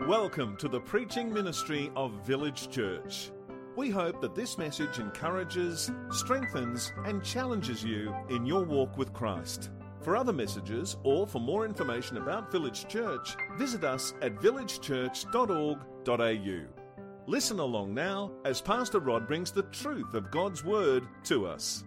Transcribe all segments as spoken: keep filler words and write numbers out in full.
Welcome to the preaching ministry of Village Church. We hope that this message encourages, strengthens, and challenges you in your walk with Christ. For other messages or for more information about Village Church, visit us at village church dot org dot a u. Listen along now as Pastor Rod brings the truth of God's Word to us.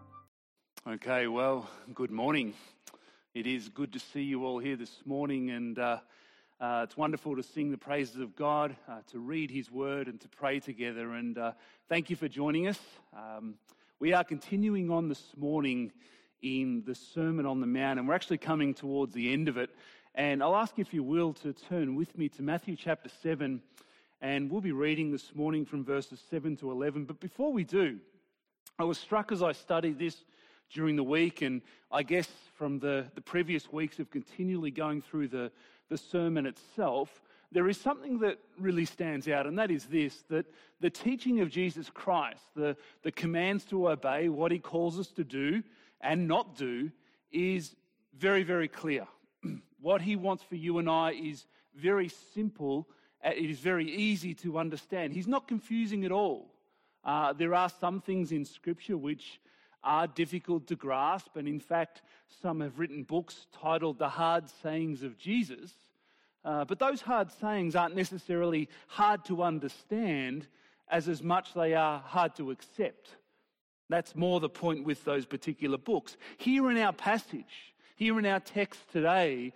Okay, well, good morning. It is good to see you all here this morning, and uh, uh, it's wonderful to sing the praises of God, uh, to read His Word, and to pray together. And uh, thank you for joining us. Um, we are continuing on this morning in the Sermon on the Mount, and we're actually coming towards the end of it. And I'll ask you, if you will, to turn with me to Matthew chapter seven, and we'll be reading this morning from verses seven to eleven. But before we do, I was struck as I studied this during the week, and I guess from the, the previous weeks of continually going through the, the sermon itself, there is something that really stands out, and that is this, that the teaching of Jesus Christ, the, the commands to obey, what He calls us to do and not do, is very, very clear. What He wants for you and I is very simple. It is very easy to understand. He's not confusing at all. Uh, there are some things in Scripture which are difficult to grasp, and in fact, some have written books titled The Hard Sayings of Jesus. Uh, but those hard sayings aren't necessarily hard to understand as as much they are hard to accept. That's more the point with those particular books. Here in our passage, here in our text today,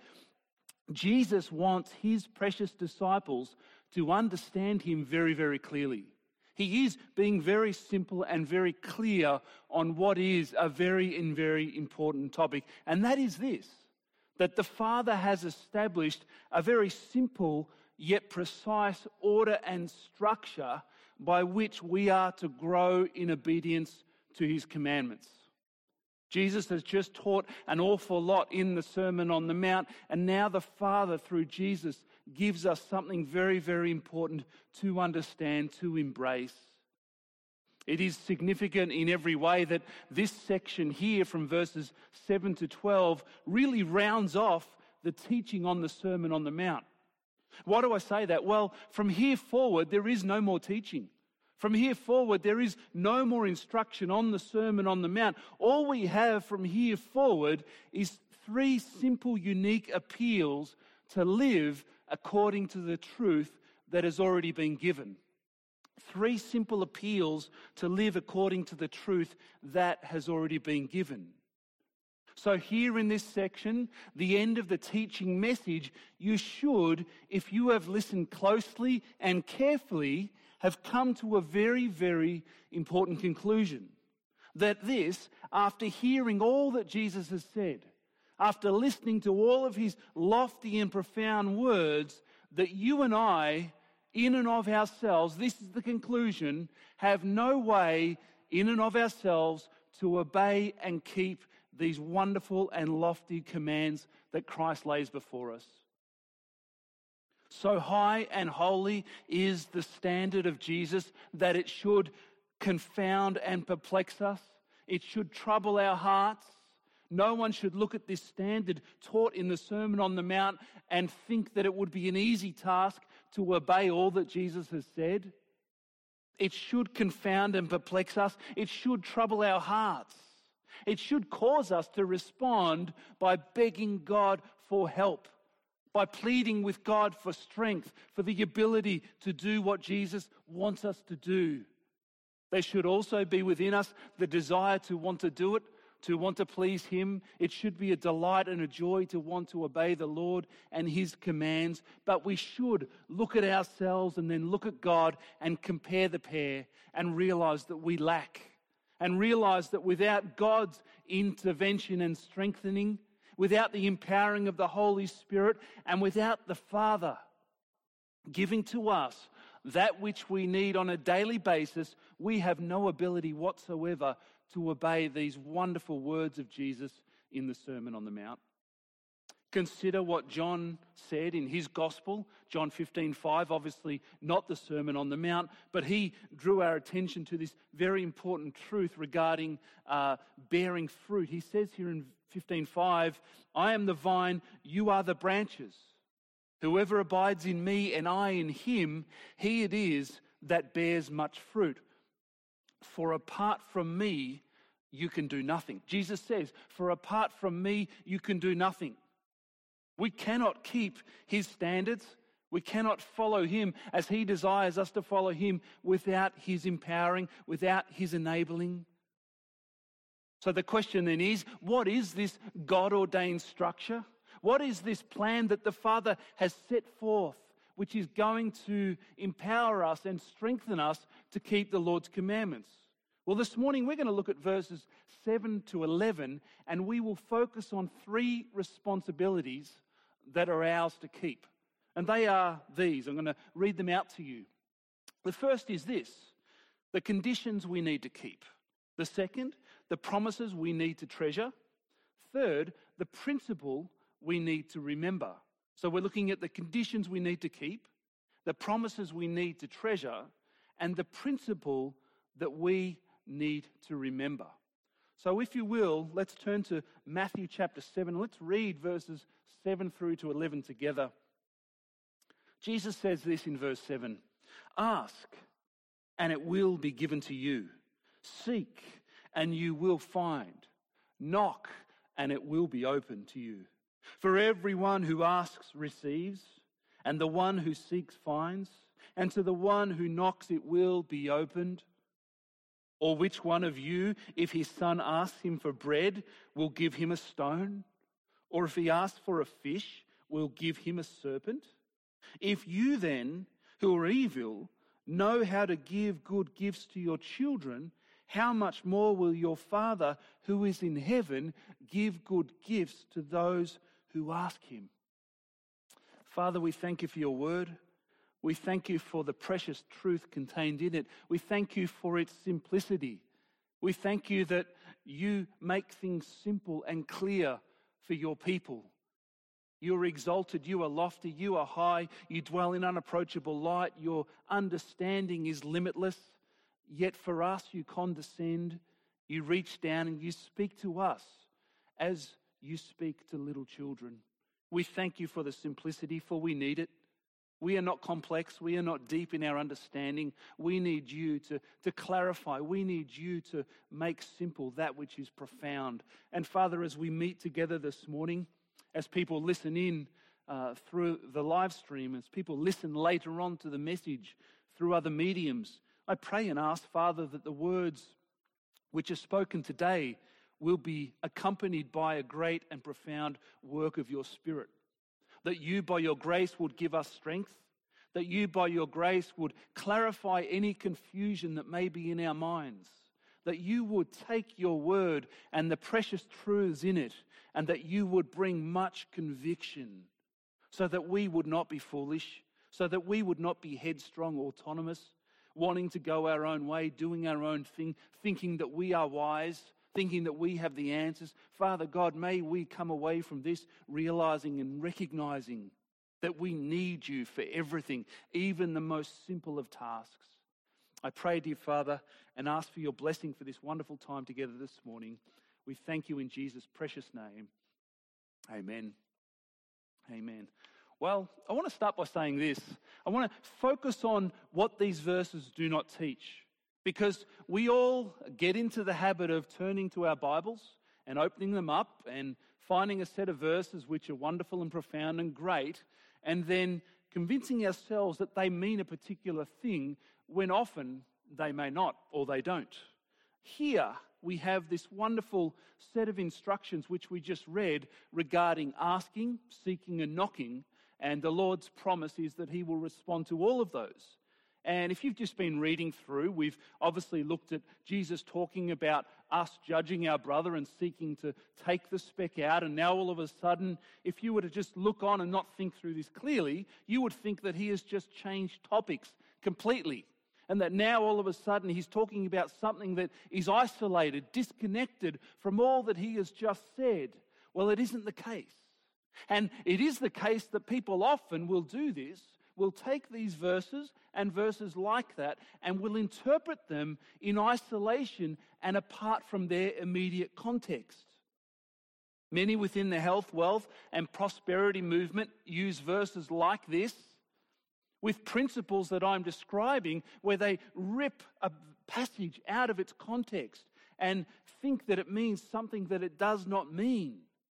Jesus wants His precious disciples to understand Him very, very clearly. He is being very simple and very clear on what is a very and very important topic. And that is this, that the Father has established a very simple yet precise order and structure by which we are to grow in obedience to His commandments. Jesus has just taught an awful lot in the Sermon on the Mount, and now the Father, through Jesus, gives us something very, very important to understand, to embrace. It is significant in every way that this section here from verses seven to twelve really rounds off the teaching on the Sermon on the Mount. Why do I say that? Well, from here forward, there is no more teaching. From here forward, there is no more instruction on the Sermon on the Mount. All we have from here forward is three simple, unique appeals to live according to the truth that has already been given. Three simple appeals to live according to the truth that has already been given. So here in this section, the end of the teaching message, you should, if you have listened closely and carefully, have come to a very, very important conclusion. That this, after hearing all that Jesus has said, after listening to all of His lofty and profound words, that you and I, in and of ourselves, this is the conclusion, have no way in and of ourselves to obey and keep these wonderful and lofty commands that Christ lays before us. So high and holy is the standard of Jesus that it should confound and perplex us. It should trouble our hearts. No one should look at this standard taught in the Sermon on the Mount and think that it would be an easy task to obey all that Jesus has said. It should confound and perplex us. It should trouble our hearts. It should cause us to respond by begging God for help, by pleading with God for strength, for the ability to do what Jesus wants us to do. There should also be within us the desire to want to do it, to want to please Him. It should be a delight and a joy to want to obey the Lord and His commands. But we should look at ourselves and then look at God and compare the pair and realize that we lack. And realize that without God's intervention and strengthening, without the empowering of the Holy Spirit, and without the Father giving to us that which we need on a daily basis, we have no ability whatsoever to obey these wonderful words of Jesus in the Sermon on the Mount. Consider what John said in his gospel, John fifteen five, obviously not the Sermon on the Mount, but he drew our attention to this very important truth regarding uh, bearing fruit. He says here in fifteen five, I am the vine, you are the branches. Whoever abides in me and I in him, he it is that bears much fruit. For apart from me, you can do nothing. Jesus says, for apart from me, you can do nothing. We cannot keep his standards. We cannot follow him as he desires us to follow him without his empowering, without his enabling. So the question then is, what is this God-ordained structure? What is this plan that the Father has set forth, which is going to empower us and strengthen us to keep the Lord's commandments? Well, this morning we're going to look at verses seven to eleven, and we will focus on three responsibilities that are ours to keep. And they are these. I'm going to read them out to you. The first is this: the conditions we need to keep. The second, the promises we need to treasure. Third, the principle we need to remember. So we're looking at the conditions we need to keep, the promises we need to treasure, and the principle that we need to remember. So if you will, let's turn to Matthew chapter seven. Let's read verses seven through to eleven together. Jesus says this in verse seven: "Ask, and it will be given to you. Seek, and you will find. Knock, and it will be opened to you. For everyone who asks receives, and the one who seeks finds, and to the one who knocks it will be opened. Or which one of you, if his son asks him for bread, will give him a stone? Or if he asks for a fish, will give him a serpent? If you then, who are evil, know how to give good gifts to your children, how much more will your Father who is in heaven give good gifts to those who ask him?" Father, we thank you for your word. We thank you for the precious truth contained in it. We thank you for its simplicity. We thank you that you make things simple and clear for your people. You are exalted, you are lofty, you are high, you dwell in unapproachable light, your understanding is limitless. Yet for us you condescend, you reach down and you speak to us as you speak to little children. We thank you for the simplicity, for we need it. We are not complex. We are not deep in our understanding. We need you to, to clarify. We need you to make simple that which is profound. And Father, as we meet together this morning, as people listen in uh, through the live stream, as people listen later on to the message through other mediums, I pray and ask, Father, that the words which are spoken today will be accompanied by a great and profound work of your Spirit. That you, by your grace, would give us strength. That you, by your grace, would clarify any confusion that may be in our minds. That you would take your word and the precious truths in it, and that you would bring much conviction, so that we would not be foolish, so that we would not be headstrong, autonomous, wanting to go our own way, doing our own thing, thinking that we are wise, thinking that we have the answers. Father God, may we come away from this realizing and recognizing that we need you for everything, even the most simple of tasks. I pray, dear Father, and ask for your blessing for this wonderful time together this morning. We thank you in Jesus' precious name. Amen. Amen. Well, I want to start by saying this. I want to focus on what these verses do not teach. Because we all get into the habit of turning to our Bibles and opening them up and finding a set of verses which are wonderful and profound and great, and then convincing ourselves that they mean a particular thing when often they may not, or they don't. Here we have this wonderful set of instructions which we just read regarding asking, seeking and knocking, and the Lord's promise is that he will respond to all of those. And if you've just been reading through, we've obviously looked at Jesus talking about us judging our brother and seeking to take the speck out. And now all of a sudden, if you were to just look on and not think through this clearly, you would think that he has just changed topics completely. And that now all of a sudden he's talking about something that is isolated, disconnected from all that he has just said. Well, it isn't the case. And it is the case that people often will do this. Will take these verses and verses like that and will interpret them in isolation and apart from their immediate context. Many within the health, wealth, and prosperity movement use verses like this with principles that I'm describing, where they rip a passage out of its context and think that it means something that it does not mean.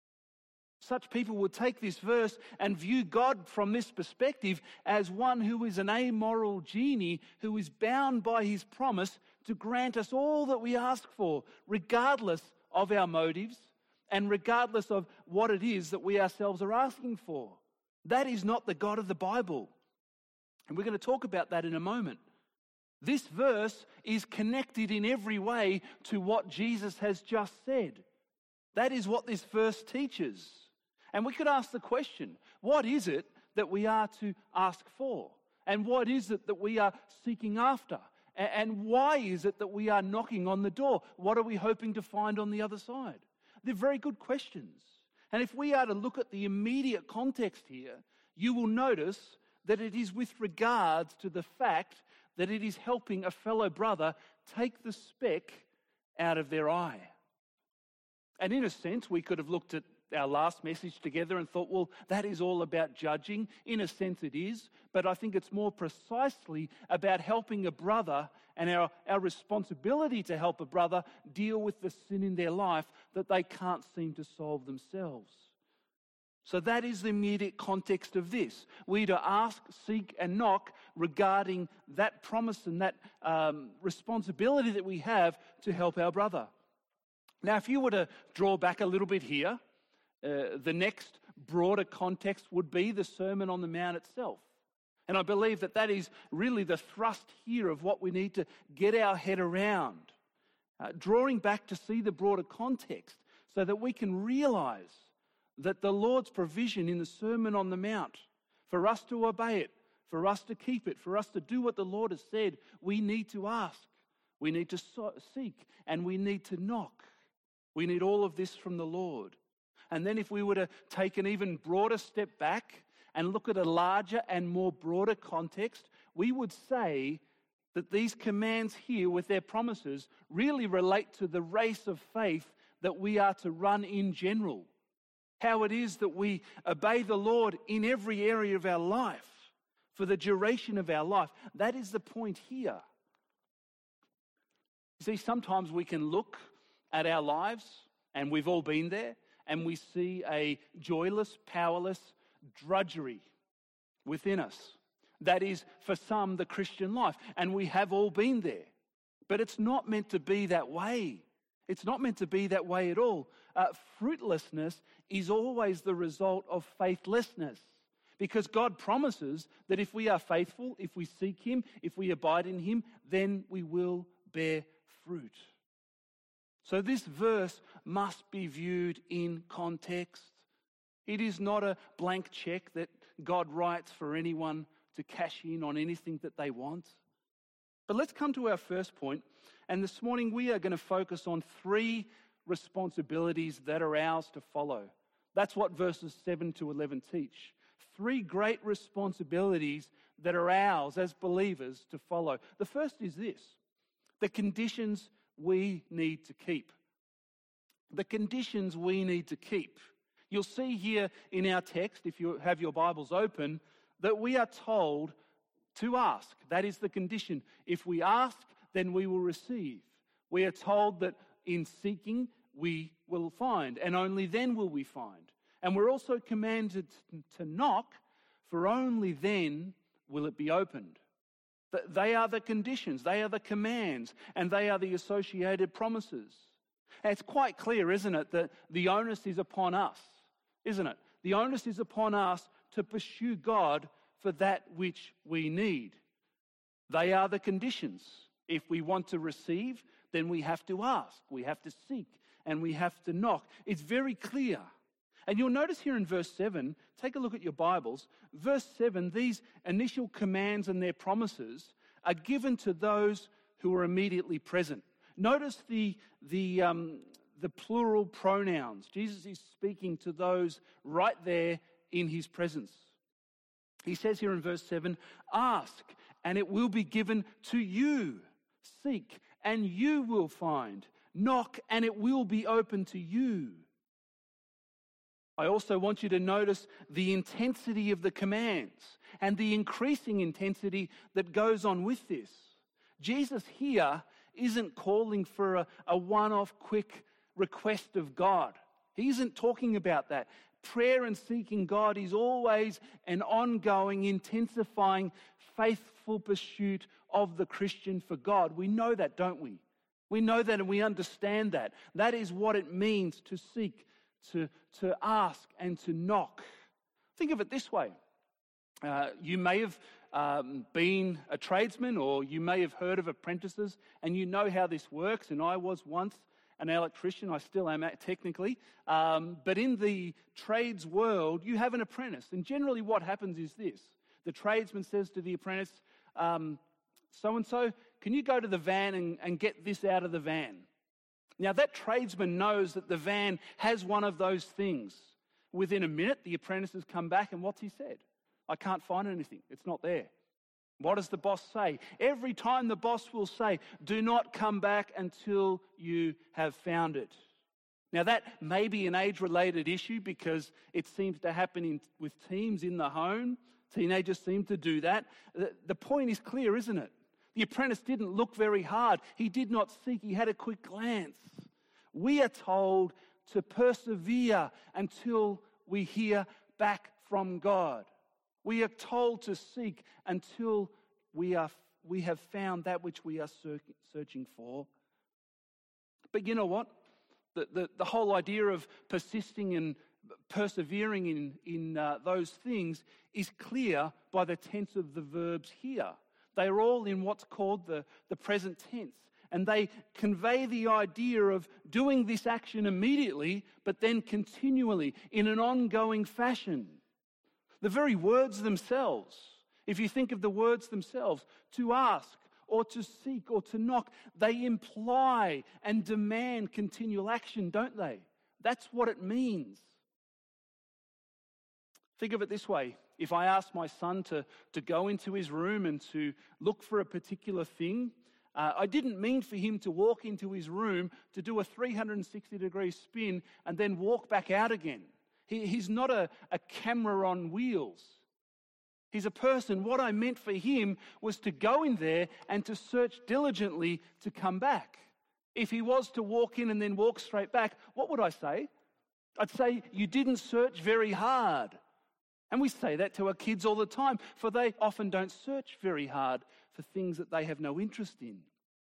Such people would take this verse and view God from this perspective as one who is an amoral genie who is bound by his promise to grant us all that we ask for, regardless of our motives and regardless of what it is that we ourselves are asking for. That is not the God of the Bible. And we're going to talk about that in a moment. This verse is connected in every way to what Jesus has just said. That is what this verse teaches. And we could ask the question, what is it that we are to ask for? And what is it that we are seeking after? And why is it that we are knocking on the door? What are we hoping to find on the other side? They're very good questions. And if we are to look at the immediate context here, you will notice that it is with regards to the fact that it is helping a fellow brother take the speck out of their eye. And in a sense, we could have looked at our last message together and thought, well, that is all about judging. In a sense it is, but I think it's more precisely about helping a brother and our, our responsibility to help a brother deal with the sin in their life that they can't seem to solve themselves. So that is the immediate context of this. We're to ask, seek, and knock regarding that promise and that um, responsibility that we have to help our brother. Now, if you were to draw back a little bit here, uh, the next broader context would be the Sermon on the Mount itself. And I believe that that is really the thrust here of what we need to get our head around. Uh, drawing back to see the broader context so that we can realize that the Lord's provision in the Sermon on the Mount, for us to obey it, for us to keep it, for us to do what the Lord has said, we need to ask, we need to so- seek, and we need to knock. We need all of this from the Lord. And then if we were to take an even broader step back and look at a larger and more broader context, we would say that these commands here with their promises really relate to the race of faith that we are to run in general. How it is that we obey the Lord in every area of our life, for the duration of our life. That is the point here. You see, sometimes we can look at our lives, and we've all been there, and we see a joyless, powerless drudgery within us. That is, for some, the Christian life, and we have all been there. But it's not meant to be that way. It's not meant to be that way at all. Uh, fruitlessness is always the result of faithlessness, because God promises that if we are faithful, if we seek Him, if we abide in Him, then we will bear fruit. So this verse must be viewed in context. It is not a blank check that God writes for anyone to cash in on anything that they want. But let's come to our first point. And this morning we are going to focus on three responsibilities that are ours to follow. That's what verses seven to eleven teach. Three great responsibilities that are ours as believers to follow. The first is this: the conditions we need to keep. The conditions we need to keep. You'll see here in our text, if you have your Bibles open, that we are told to ask. That is the condition. If we ask, then we will receive. We are told that in seeking, we will find, and only then will we find. And we're also commanded to knock, for only then will it be opened. They are the conditions, they are the commands, and they are the associated promises. And it's quite clear, isn't it, that the onus is upon us, isn't it? The onus is upon us to pursue God for that which we need. They are the conditions. If we want to receive, then we have to ask, we have to seek, and we have to knock. It's very clear. And you'll notice here in verse seven, take a look at your Bibles, verse seven, these initial commands and their promises are given to those who are immediately present. Notice the, the, um, the plural pronouns. Jesus is speaking to those right there in his presence. He says here in verse seven, ask, and it will be given to you. Seek, and you will find. Knock, and it will be open to you. I also want you to notice the intensity of the commands and the increasing intensity that goes on with this. Jesus here isn't calling for a, a one-off quick request of God. He isn't talking about that. Prayer and seeking God is always an ongoing, intensifying, faithful pursuit of the Christian for God. We know that, don't we? We know that and we understand that. That is what it means to seek, to, to ask and to knock. Think of it this way. Uh, you may have um, been a tradesman, or you may have heard of apprentices, and you know how this works. And I was once an electrician. I still am technically. Um, but in the trades world, you have an apprentice. And generally what happens is this. The tradesman says to the apprentice, um, so-and-so, can you go to the van and, and get this out of the van? Now that tradesman knows that the van has one of those things. Within a minute, the apprentice has come back, and what's he said? I can't find anything. It's not there. What does the boss say? Every time the boss will say, do not come back until you have found it. Now that may be an age-related issue because it seems to happen in, with teens in the home. Teenagers seem to do that. The, the point is clear, isn't it? The apprentice didn't look very hard. He did not seek. He had a quick glance. We are told to persevere until we hear back from God. We are told to seek until we are we have found that which we are searching for. But you know what? The, the, the whole idea of persisting and persevering in, in uh, those things is clear by the tense of the verbs here. They are all in what's called the, the present tense. And they convey the idea of doing this action immediately, but then continually in an ongoing fashion. The very words themselves, if you think of the words themselves, to ask or to seek or to knock, they imply and demand continual action, don't they? That's what it means. Think of it this way. If I ask my son to, to go into his room and to look for a particular thing, uh, I didn't mean for him to walk into his room to do a three hundred sixty degree spin and then walk back out again. He, he's not a, a camera on wheels. He's a person. What I meant for him was to go in there and to search diligently to come back. If he was to walk in and then walk straight back, what would I say? I'd say, you didn't search very hard. And we say that to our kids all the time, for they often don't search very hard for things that they have no interest in.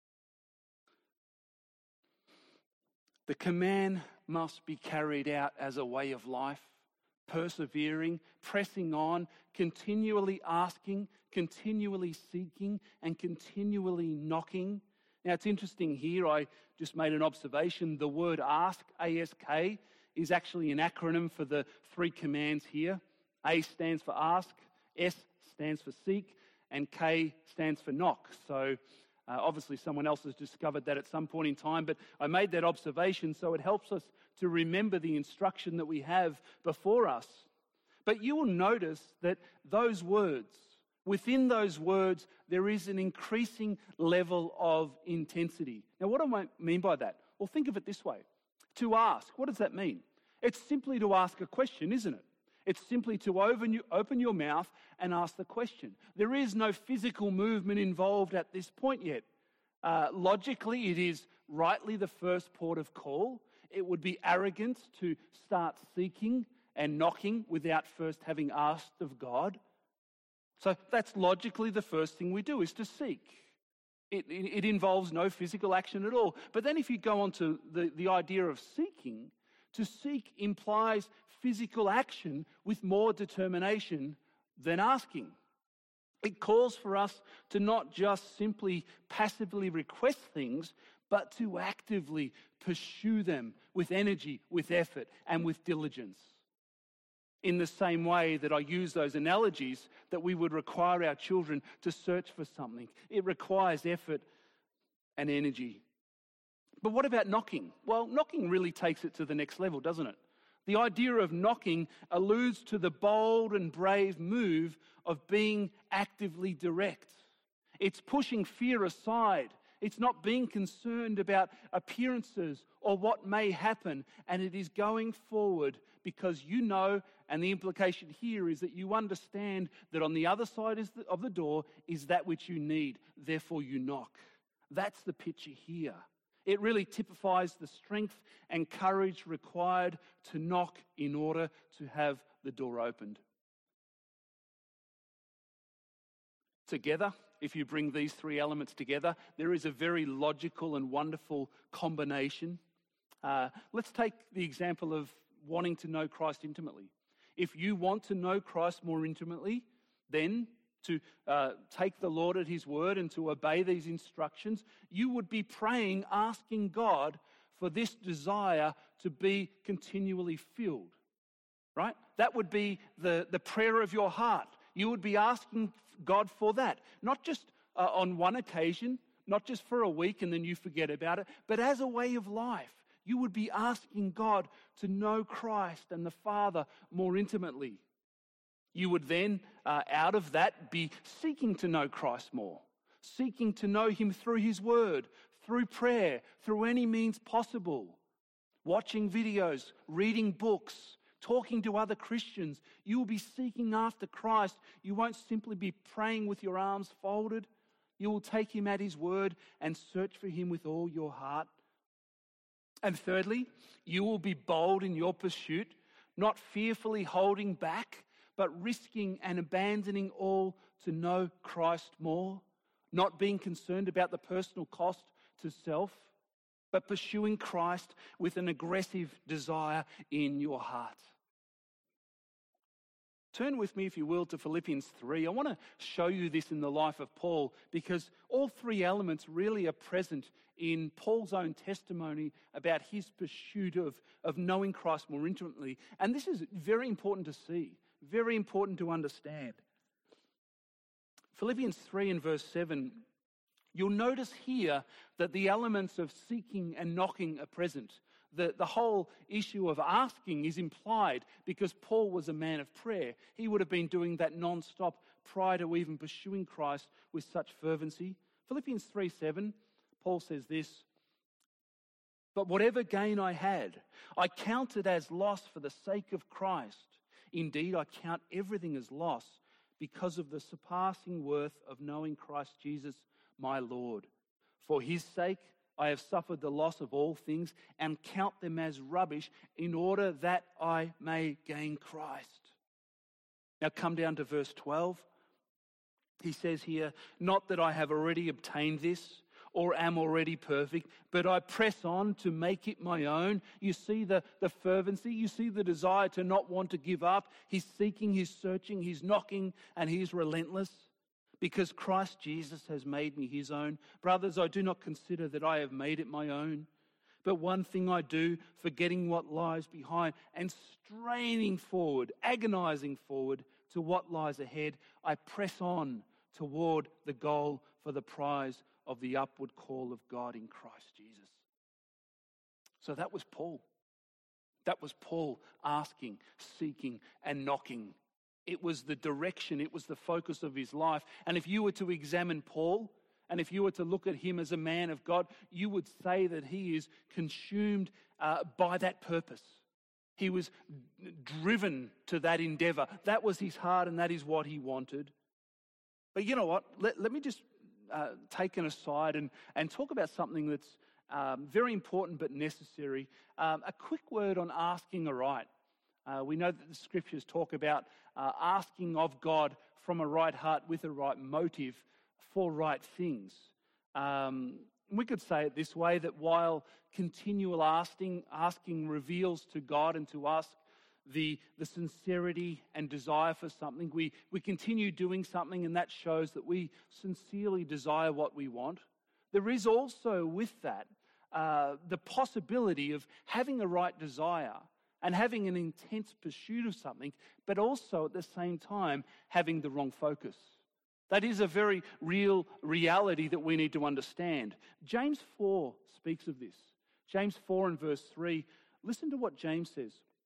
The command must be carried out as a way of life, persevering, pressing on, continually asking, continually seeking, and continually knocking. Now, it's interesting here, I just made an observation. The word ask, A S K, is actually an acronym for the three commands here. A stands for ask, S stands for seek, and K stands for knock. So uh, obviously someone else has discovered that at some point in time, but I made that observation so it helps us to remember the instruction that we have before us. But you will notice that those words, within those words, there is an increasing level of intensity. Now, what do I mean by that? Well, think of it this way. To ask, what does that mean? It's simply to ask a question, isn't it? It's simply to open, you, open your mouth and ask the question. There is no physical movement involved at this point yet. Uh, logically, it is rightly the first port of call. It would be arrogant to start seeking and knocking without first having asked of God. So that's logically the first thing we do, is to seek. It, it, it involves no physical action at all. But then if you go on to the, the idea of seeking, to seek implies physical action with more determination than asking. It calls for us to not just simply passively request things, but to actively pursue them with energy, with effort, and with diligence. In the same way that I use those analogies that we would require our children to search for something. It requires effort and energy. But what about knocking? Well, knocking really takes it to the next level, doesn't it? The idea of knocking alludes to the bold and brave move of being actively direct. It's pushing fear aside. It's not being concerned about appearances or what may happen, and it is going forward because you know, and the implication here is that you understand that on the other side of the door is that which you need, therefore you knock. That's the picture here. It really typifies the strength and courage required to knock in order to have the door opened. Together, if you bring these three elements together, there is a very logical and wonderful combination. Uh, let's take the example of wanting to know Christ intimately. If you want to know Christ more intimately, then to uh, take the Lord at his word and to obey these instructions, you would be praying, asking God for this desire to be continually filled, right? That would be the, the prayer of your heart. You would be asking God for that, not just uh, on one occasion, not just for a week and then you forget about it, but as a way of life. You would be asking God to know Christ and the Father more intimately. You would then, uh, out of that, be seeking to know Christ more, seeking to know him through his word, through prayer, through any means possible, watching videos, reading books, talking to other Christians. You will be seeking after Christ. You won't simply be praying with your arms folded. You will take him at his word and search for him with all your heart. And thirdly, you will be bold in your pursuit, not fearfully holding back, but risking and abandoning all to know Christ more, not being concerned about the personal cost to self, but pursuing Christ with an aggressive desire in your heart. Turn with me, if you will, to Philippians three. I want to show you this in the life of Paul because all three elements really are present in Paul's own testimony about his pursuit of, of knowing Christ more intimately. And this is very important to see, very important to understand. Philippians three and verse seven, you'll notice here that the elements of seeking and knocking are present. The, the whole issue of asking is implied because Paul was a man of prayer. He would have been doing that non-stop prior to even pursuing Christ with such fervency. Philippians three seven, Paul says this, "But whatever gain I had, I counted as loss for the sake of Christ. Indeed, I count everything as loss because of the surpassing worth of knowing Christ Jesus, my Lord. For his sake, I have suffered the loss of all things and count them as rubbish in order that I may gain Christ." Now come down to verse twelve. He says here, "Not that I have already obtained this or am already perfect, but I press on to make it my own." You see the, the fervency, you see the desire to not want to give up. He's seeking, he's searching, he's knocking, and he's relentless. Because Christ Jesus has made me his own. Brothers, I do not consider that I have made it my own. But one thing I do, forgetting what lies behind and straining forward, agonizing forward to what lies ahead, I press on toward the goal for the prize of the upward call of God in Christ Jesus. So that was Paul. That was Paul asking, seeking, and knocking. It was the direction, it was the focus of his life. And if you were to examine Paul, and if you were to look at him as a man of God, you would say that he is consumed uh, by that purpose. He was driven to that endeavor. That was his heart and that is what he wanted. But you know what? Let, let me just uh, take an aside and, and talk about something that's um, very important but necessary. Um, a quick word on asking aright. Uh, we know that the scriptures talk about uh, asking of God from a right heart with a right motive for right things. Um, we could say it this way, that while continual asking, asking reveals to God and to us the, the sincerity and desire for something, we, we continue doing something and that shows that we sincerely desire what we want. There is also with that uh, the possibility of having a right desire and having an intense pursuit of something, but also at the same time having the wrong focus. That is a very real reality that we need to understand. James four speaks of this. James four and verse three, listen to what James says.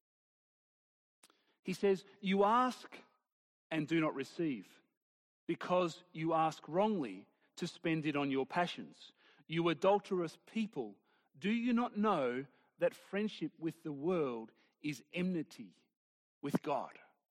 He says, "You ask and do not receive, because you ask wrongly to spend it on your passions. You adulterous people, do you not know that friendship with the world is enmity with God?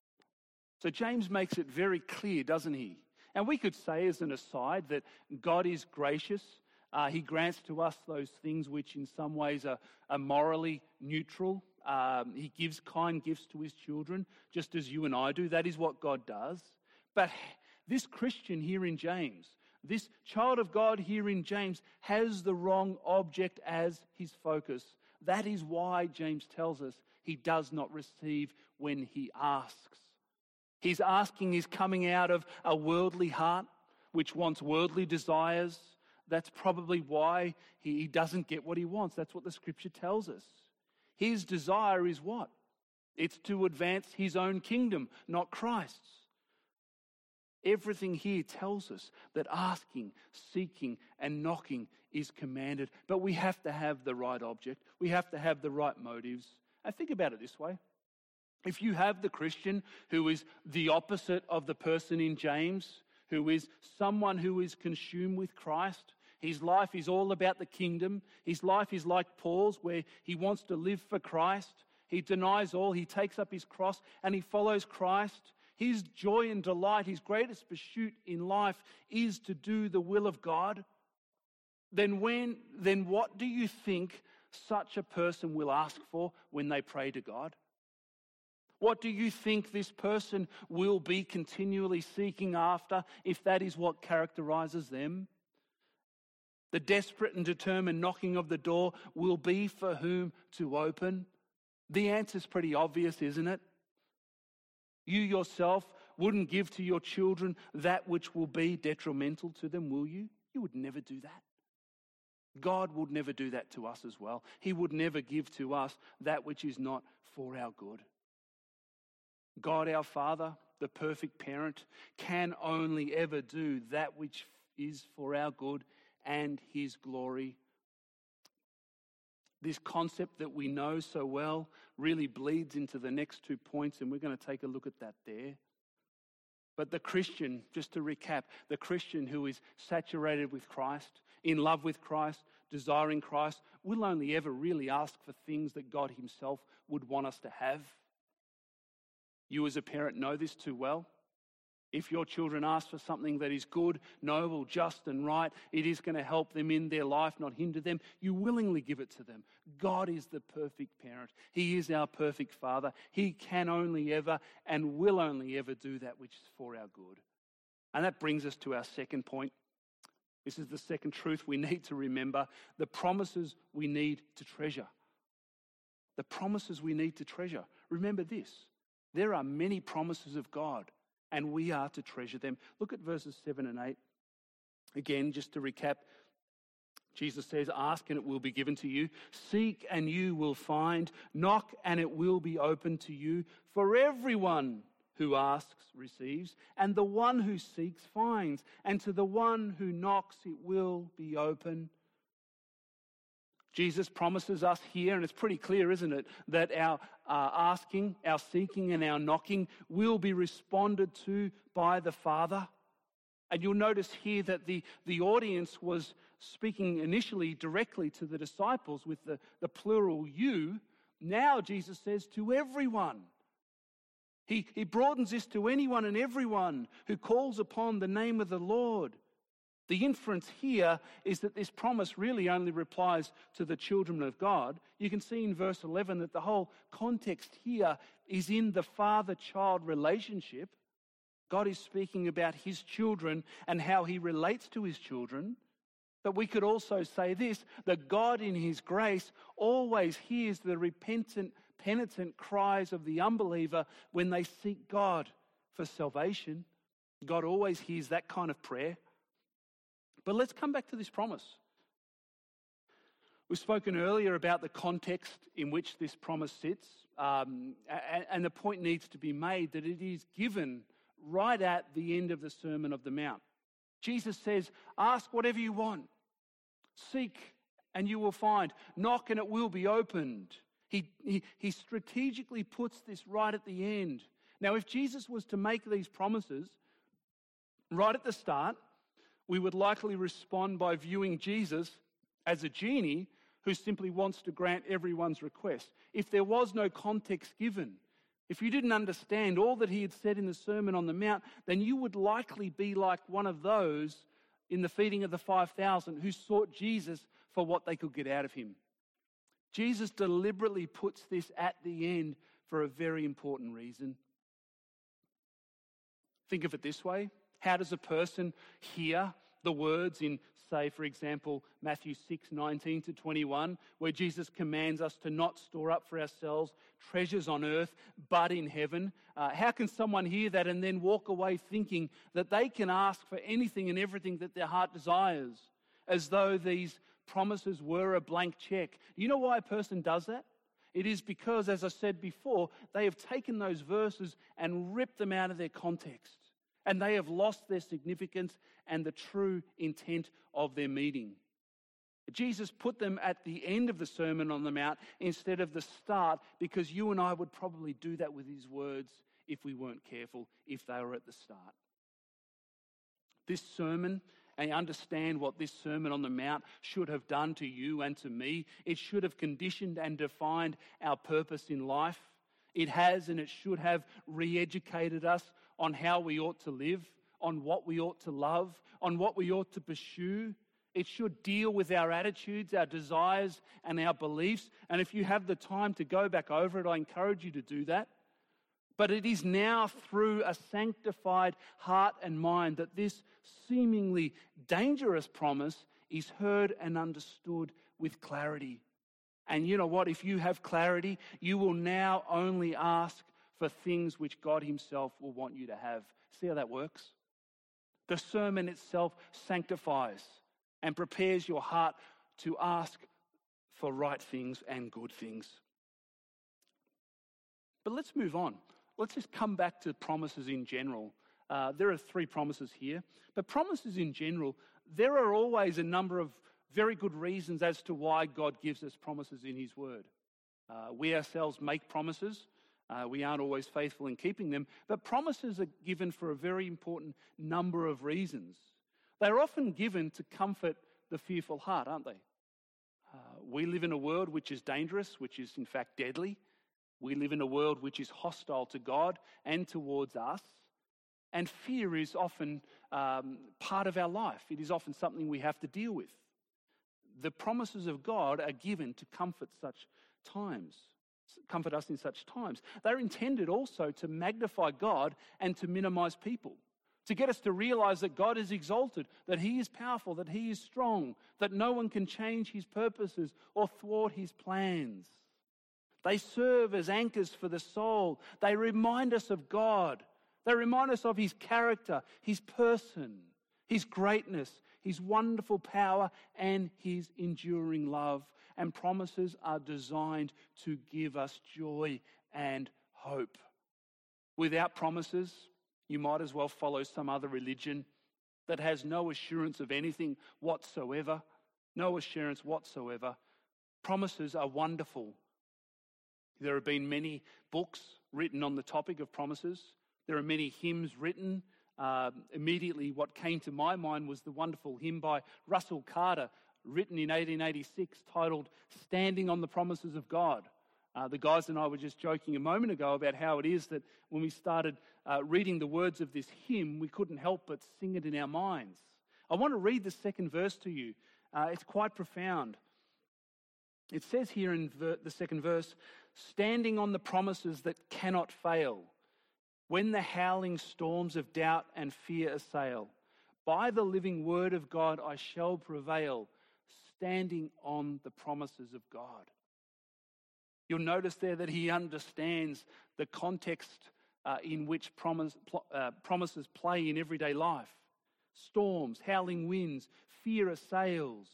So James makes it very clear, doesn't he? And we could say as an aside that God is gracious. Uh, he grants to us those things which in some ways are, are morally neutral. Um, he gives kind gifts to his children, just as you and I do. That is what God does. But this Christian here in James, this child of God here in James, has the wrong object as his focus. That is why James tells us he does not receive when he asks. His asking is coming out of a worldly heart, which wants worldly desires. That's probably why he doesn't get what he wants. That's what the scripture tells us. His desire is what? It's to advance his own kingdom, not Christ's. Everything here tells us that asking, seeking, and knocking is commanded. But we have to have the right object. We have to have the right motives. And think about it this way. If you have the Christian who is the opposite of the person in James, who is someone who is consumed with Christ, his life is all about the kingdom. His life is like Paul's, where he wants to live for Christ. He denies all. He takes up his cross and he follows Christ. His joy and delight, his greatest pursuit in life is to do the will of God. Then when, then what do you think such a person will ask for when they pray to God? What do you think this person will be continually seeking after if that is what characterizes them? The desperate and determined knocking of the door will be for whom to open. The answer's pretty obvious, isn't it? You yourself wouldn't give to your children that which will be detrimental to them, will you? You would never do that. God would never do that to us as well. He would never give to us that which is not for our good. God our Father, the perfect parent, can only ever do that which is for our good and his glory. This concept that we know so well really bleeds into the next two points, and we're going to take a look at that there. But the Christian, just to recap, the Christian who is saturated with Christ, in love with Christ, desiring Christ, will only ever really ask for things that God himself would want us to have. You as a parent know this too well. If your children ask for something that is good, noble, just and right, it is going to help them in their life, not hinder them. You willingly give it to them. God is the perfect parent. He is our perfect Father. He can only ever and will only ever do that which is for our good. And that brings us to our second point. This is the second truth we need to remember. The promises we need to treasure. The promises we need to treasure. Remember this. There are many promises of God, and we are to treasure them. Look at verses seven and eight. Again, just to recap, Jesus says, ask and it will be given to you. Seek and you will find. Knock and it will be opened to you. For everyone who asks receives, and the one who seeks finds. And to the one who knocks it will be open. Jesus promises us here, and it's pretty clear, isn't it, that our uh, asking, our seeking, and our knocking will be responded to by the Father. And you'll notice here that the, the audience was speaking initially directly to the disciples with the, the plural you. Now Jesus says to everyone. He, he broadens this to anyone and everyone who calls upon the name of the Lord. The inference here is that this promise really only applies to the children of God. You can see in verse eleven that the whole context here is in the father-child relationship. God is speaking about his children and how he relates to his children. But we could also say this, that God in his grace always hears the repentant, penitent cries of the unbeliever when they seek God for salvation. God always hears that kind of prayer. But let's come back to this promise. We've spoken earlier about the context in which this promise sits, um, and, and the point needs to be made that it is given right at the end of the Sermon of the Mount. Jesus says, ask whatever you want. Seek and you will find. Knock and it will be opened. He, he, he strategically puts this right at the end. Now, if Jesus was to make these promises right at the start, we would likely respond by viewing Jesus as a genie who simply wants to grant everyone's request. If there was no context given, if you didn't understand all that he had said in the Sermon on the Mount, then you would likely be like one of those in the feeding of the five thousand who sought Jesus for what they could get out of him. Jesus deliberately puts this at the end for a very important reason. Think of it this way. How does a person hear the words in, say, for example, Matthew six, nineteen to twenty-one, where Jesus commands us to not store up for ourselves treasures on earth, but in heaven? Uh, how can someone hear that and then walk away thinking that they can ask for anything and everything that their heart desires, as though these promises were a blank check? You know why a person does that? It is because, as I said before, they have taken those verses and ripped them out of their context. And they have lost their significance and the true intent of their meaning. Jesus put them at the end of the Sermon on the Mount instead of the start, because you and I would probably do that with his words if we weren't careful, if they were at the start. This sermon, and understand what this Sermon on the Mount should have done to you and to me. It should have conditioned and defined our purpose in life. It has and it should have re-educated us on how we ought to live, on what we ought to love, on what we ought to pursue. It should deal with our attitudes, our desires, and our beliefs. And if you have the time to go back over it, I encourage you to do that. But it is now through a sanctified heart and mind that this seemingly dangerous promise is heard and understood with clarity. And you know what? If you have clarity, you will now only ask for things which God himself will want you to have. See how that works? The sermon itself sanctifies and prepares your heart to ask for right things and good things. But let's move on. Let's just come back to promises in general. Uh, there are three promises here. But promises in general, there are always a number of very good reasons as to why God gives us promises in his word. Uh, we ourselves make promises. Uh, we aren't always faithful in keeping them. But promises are given for a very important number of reasons. They're often given to comfort the fearful heart, aren't they? Uh, we live in a world which is dangerous, which is in fact deadly. We live in a world which is hostile to God and towards us. And fear is often um, part of our life. It is often something we have to deal with. The promises of God are given to comfort such times, comfort us in such times. They're intended also to magnify God and to minimize people, to get us to realize that God is exalted, that he is powerful, that he is strong, that no one can change his purposes or thwart his plans. They serve as anchors for the soul. They remind us of God. They remind us of his character, his person, his greatness, his wonderful power, and his enduring love. And promises are designed to give us joy and hope. Without promises, you might as well follow some other religion that has no assurance of anything whatsoever. No assurance whatsoever. Promises are wonderful. There have been many books written on the topic of promises. There are many hymns written. Uh, immediately what came to my mind was the wonderful hymn by Russell Carter, written in eighteen eighty-six, titled "Standing on the Promises of God." Uh, the guys and I were just joking a moment ago about how it is that when we started uh, reading the words of this hymn, we couldn't help but sing it in our minds. I want to read the second verse to you. Uh, it's quite profound. It says here in ver- the second verse, "Standing on the promises that cannot fail, when the howling storms of doubt and fear assail, by the living word of God I shall prevail, standing on the promises of God." You'll notice there that he understands the context uh, in which promise, pl- uh, promises play in everyday life. Storms, howling winds, fear assails.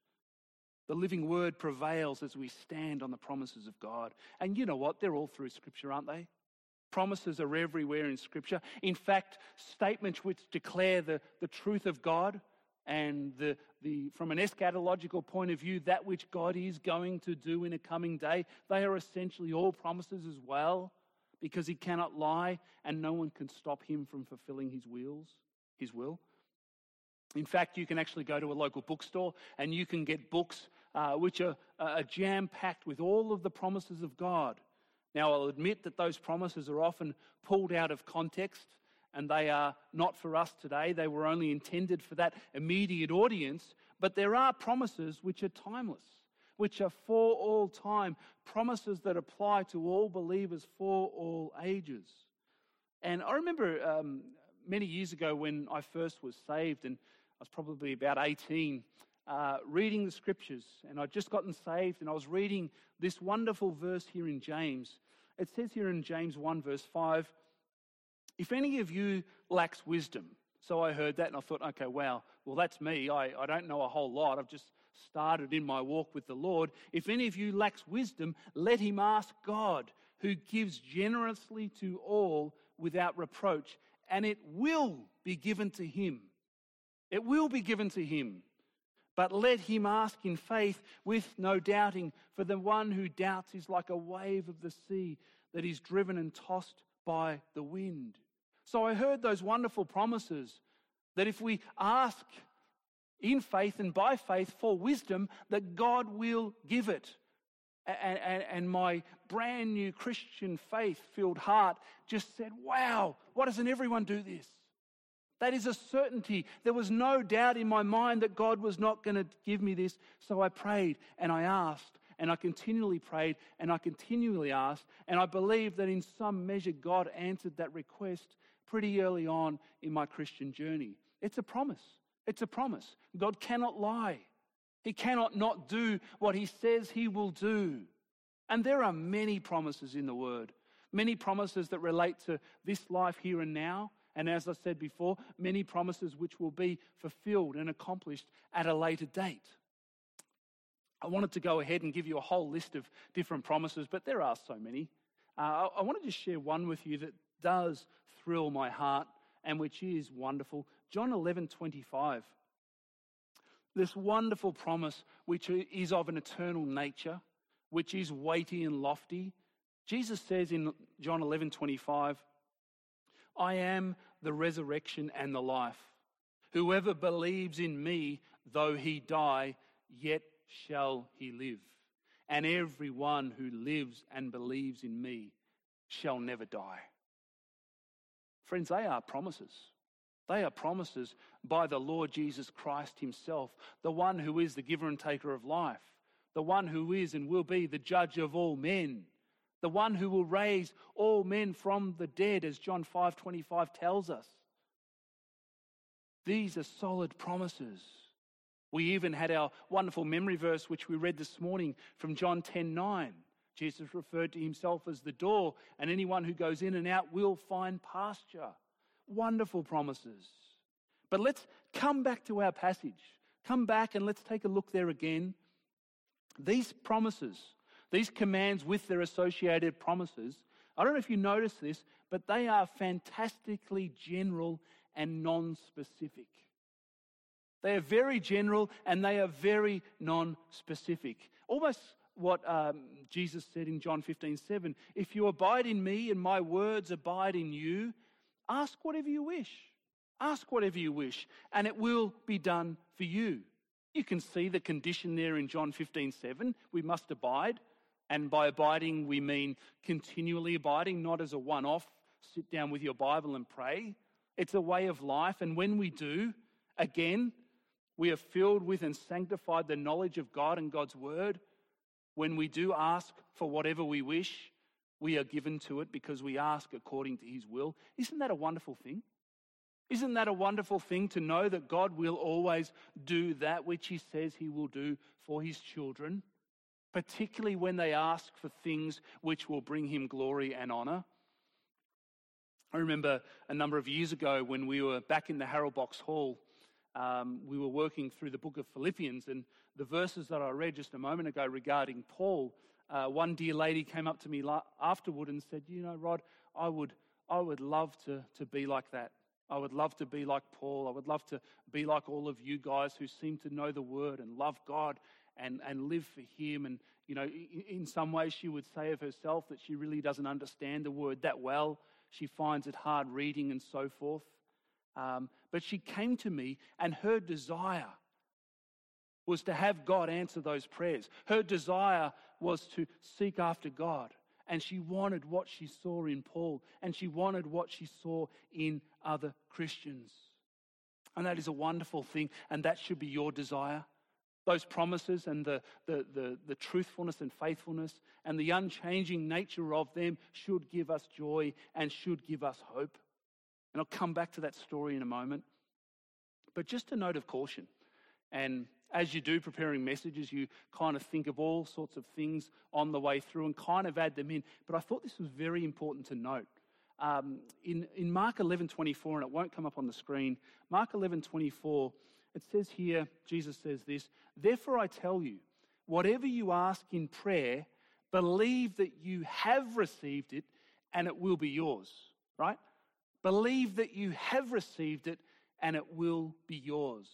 The living word prevails as we stand on the promises of God. And you know what? They're all through Scripture, aren't they? Promises are everywhere in Scripture. In fact, statements which declare the, the truth of God and the, the from an eschatological point of view, that which God is going to do in a coming day, they are essentially all promises as well, because he cannot lie and no one can stop him from fulfilling his wills, his will. In fact, you can actually go to a local bookstore and you can get books uh, which are, are jam-packed with all of the promises of God. Now, I'll admit that those promises are often pulled out of context, and they are not for us today. They were only intended for that immediate audience. But there are promises which are timeless, which are for all time, promises that apply to all believers for all ages. And I remember um, many years ago when I first was saved, and I was probably about eighteen, uh, reading the scriptures, and I'd just gotten saved, and I was reading this wonderful verse here in James. It says here in James one verse five, if any of you lacks wisdom. So I heard that and I thought, okay, wow, well, that's me. I, I don't know a whole lot. I've just started in my walk with the Lord. If any of you lacks wisdom, let him ask God, who gives generously to all without reproach, and it will be given to him. It will be given to him. But let him ask in faith with no doubting, for the one who doubts is like a wave of the sea that is driven and tossed by the wind. So I heard those wonderful promises that if we ask in faith and by faith for wisdom, that God will give it. And, and, and my brand new Christian faith-filled heart just said, wow, why doesn't everyone do this? That is a certainty. There was no doubt in my mind that God was not going to give me this. So I prayed and I asked and I continually prayed and I continually asked. And I believe that in some measure God answered that request pretty early on in my Christian journey. It's a promise. It's a promise. God cannot lie. He cannot not do what he says he will do. And there are many promises in the Word. Many promises that relate to this life here and now. And as I said before, many promises which will be fulfilled and accomplished at a later date. I wanted to go ahead and give you a whole list of different promises, but there are so many. Uh, I want to just share one with you that does thrill my heart and which is wonderful. John eleven twenty-five. This wonderful promise which is of an eternal nature, which is weighty and lofty. Jesus says in John eleven twenty-five, I am the resurrection and the life. Whoever believes in me, though he die, yet shall he live. And everyone who lives and believes in me shall never die. Friends, they are promises. They are promises by the Lord Jesus Christ himself, the one who is the giver and taker of life, the one who is and will be the judge of all men, the one who will raise all men from the dead, as John five twenty-five tells us. These are solid promises. We even had our wonderful memory verse, which we read this morning from John ten nine. Jesus referred to himself as the door, and anyone who goes in and out will find pasture. Wonderful promises. But let's come back to our passage. Come back and let's take a look there again. These promises, these commands with their associated promises, I don't know if you notice this, but they are fantastically general and non-specific. They are very general and they are very non-specific. Almost what um, Jesus said in John fifteen seven, if you abide in me and my words abide in you, ask whatever you wish. Ask whatever you wish, and it will be done for you. You can see the condition there in John fifteen seven. We must abide, and by abiding we mean continually abiding, not as a one-off, sit down with your Bible and pray. It's a way of life, and when we do, again, we are filled with and sanctified the knowledge of God and God's word. When we do ask for whatever we wish, we are given to it because we ask according to his will. Isn't that a wonderful thing? Isn't that a wonderful thing to know that God will always do that which he says he will do for his children, particularly when they ask for things which will bring him glory and honor? I remember a number of years ago when we were back in the Harold Box Hall, um, we were working through the book of Philippians, and the verses that I read just a moment ago regarding Paul, uh, one dear lady came up to me la- afterward and said, you know, Rod, I would I would love to, to be like that. I would love to be like Paul. I would love to be like all of you guys who seem to know the word and love God and, and live for him. And, you know, in, in some ways she would say of herself that she really doesn't understand the word that well. She finds it hard reading and so forth. Um, but she came to me, and her desire was to have God answer those prayers. Her desire was to seek after God. And she wanted what she saw in Paul, and she wanted what she saw in other Christians. And that is a wonderful thing, and that should be your desire. Those promises and the, the, the, the truthfulness and faithfulness and the unchanging nature of them should give us joy and should give us hope. And I'll come back to that story in a moment. But just a note of caution. And as you do preparing messages, you kind of think of all sorts of things on the way through and kind of add them in. But I thought this was very important to note. Um, in, in Mark eleven twenty-four, and it won't come up on the screen, Mark eleven twenty-four, it says here, Jesus says this, "Therefore I tell you, whatever you ask in prayer, believe that you have received it and it will be yours." Right? Believe that you have received it and it will be yours.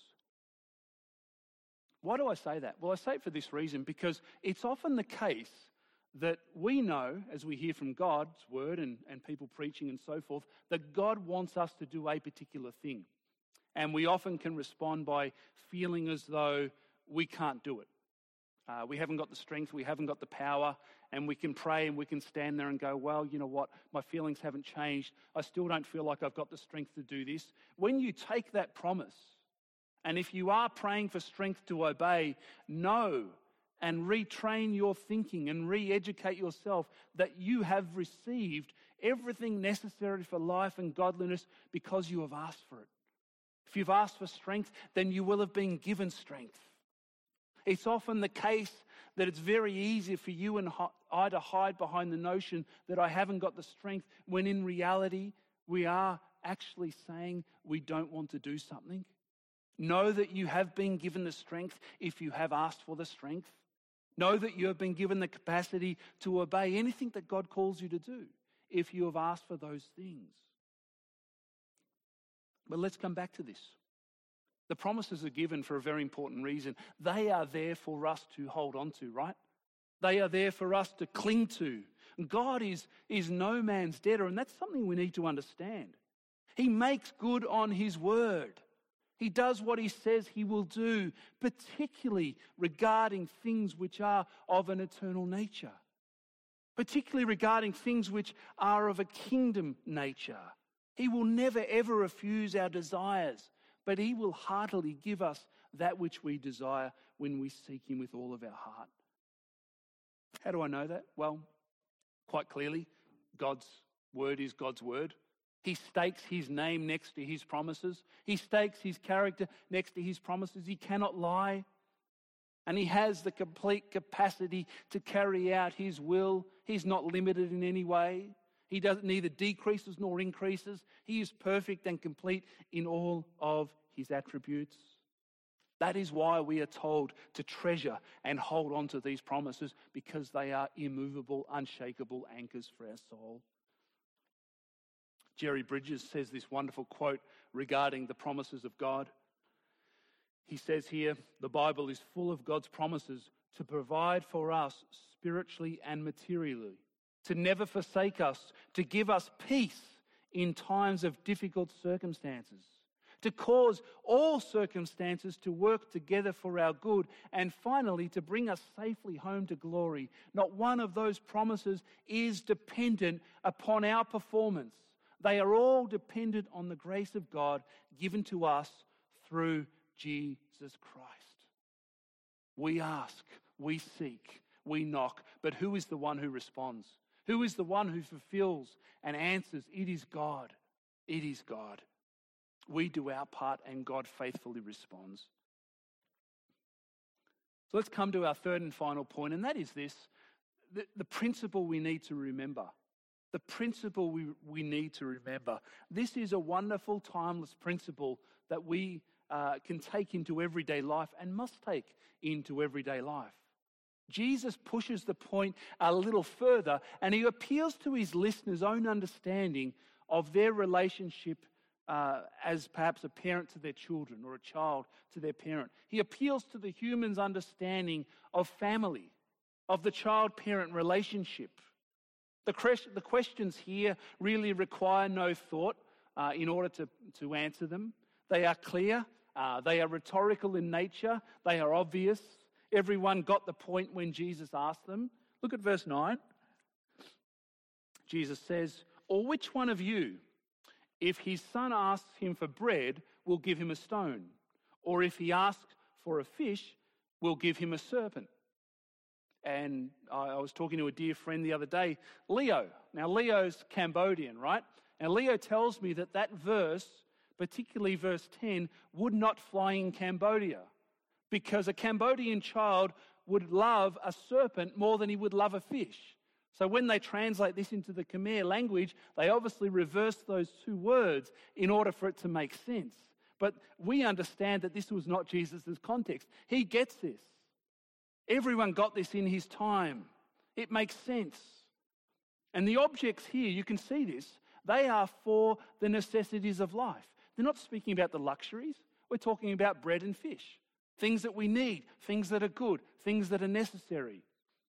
Why do I say that? Well, I say it for this reason, because it's often the case that we know, as we hear from God's word and, and people preaching and so forth, that God wants us to do a particular thing. And we often can respond by feeling as though we can't do it. Uh, we haven't got the strength, we haven't got the power, and we can pray and we can stand there and go, well, you know what, my feelings haven't changed. I still don't feel like I've got the strength to do this. When you take that promise, and if you are praying for strength to obey, know and retrain your thinking and re-educate yourself that you have received everything necessary for life and godliness because you have asked for it. If you've asked for strength, then you will have been given strength. It's often the case that it's very easy for you and I to hide behind the notion that I haven't got the strength, when in reality we are actually saying we don't want to do something. Know that you have been given the strength if you have asked for the strength. Know that you have been given the capacity to obey anything that God calls you to do if you have asked for those things. But let's come back to this. The promises are given for a very important reason. They are there for us to hold on to, right? They are there for us to cling to. God is, is no man's debtor, and that's something we need to understand. He makes good on his word. He does what he says he will do, particularly regarding things which are of an eternal nature, particularly regarding things which are of a kingdom nature. He will never ever refuse our desires, but he will heartily give us that which we desire when we seek him with all of our heart. How do I know that? Well, quite clearly, God's word is God's word. He stakes his name next to his promises. He stakes his character next to his promises. He cannot lie. And he has the complete capacity to carry out his will. He's not limited in any way. He doesn't neither decreases nor increases. He is perfect and complete in all of his attributes. That is why we are told to treasure and hold on to these promises, because they are immovable, unshakable anchors for our soul. Jerry Bridges says this wonderful quote regarding the promises of God. He says here, "The Bible is full of God's promises to provide for us spiritually and materially, to never forsake us, to give us peace in times of difficult circumstances, to cause all circumstances to work together for our good, and finally to bring us safely home to glory. Not one of those promises is dependent upon our performance. They are all dependent on the grace of God given to us through Jesus Christ. We ask, we seek, we knock, but who is the one who responds? Who is the one who fulfills and answers? It is God. It is God. We do our part and God faithfully responds. So let's come to our third and final point, and that is this, the, the principle we need to remember. The principle we, we need to remember. This is a wonderful, timeless principle that we uh, can take into everyday life and must take into everyday life. Jesus pushes the point a little further, and he appeals to his listeners' own understanding of their relationship uh, as perhaps a parent to their children or a child to their parent. He appeals to the human's understanding of family, of the child-parent relationship. The questions here really require no thought. uh, in order to, to answer them. They are clear. Uh, they are rhetorical in nature. They are obvious. Everyone got the point when Jesus asked them. Look at verse nine. Jesus says, "Or which one of you, if his son asks him for bread, will give him a stone? Or if he asks for a fish, will give him a serpent?" And I was talking to a dear friend the other day, Leo. Now, Leo's Cambodian, right? And Leo tells me that that verse, particularly verse ten, would not fly in Cambodia because a Cambodian child would love a serpent more than he would love a fish. So when they translate this into the Khmer language, they obviously reverse those two words in order for it to make sense. But we understand that this was not Jesus' context. He gets this. Everyone got this in his time. It makes sense. And the objects here, you can see this, they are for the necessities of life. They're not speaking about the luxuries. We're talking about bread and fish. Things that we need, things that are good, things that are necessary.